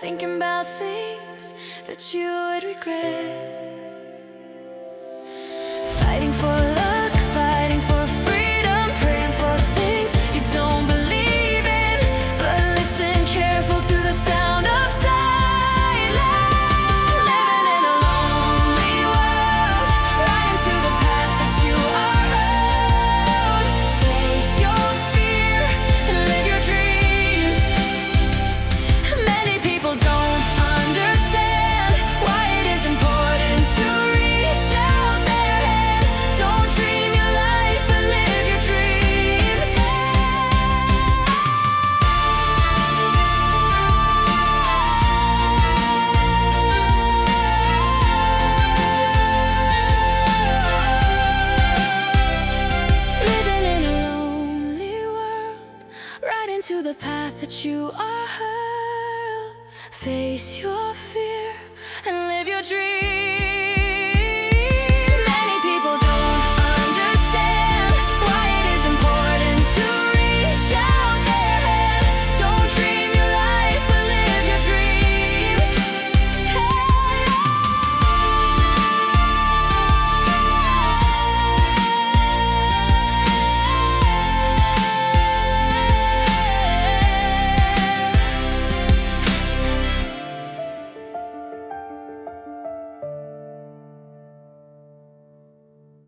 thinking about things that you would regret. Fighting for luck, fighting for freedom, praying for things you don't believe in. But listen careful to the sound of silence. Living in a lonely world, right into the path that you are owed. Face your fear and live your dreams. Many people don't understand why it is important to reach out their hand. Don't dream your life, but live your dreams. Living in a lonely world, right into the path that you are hurled. Face your fear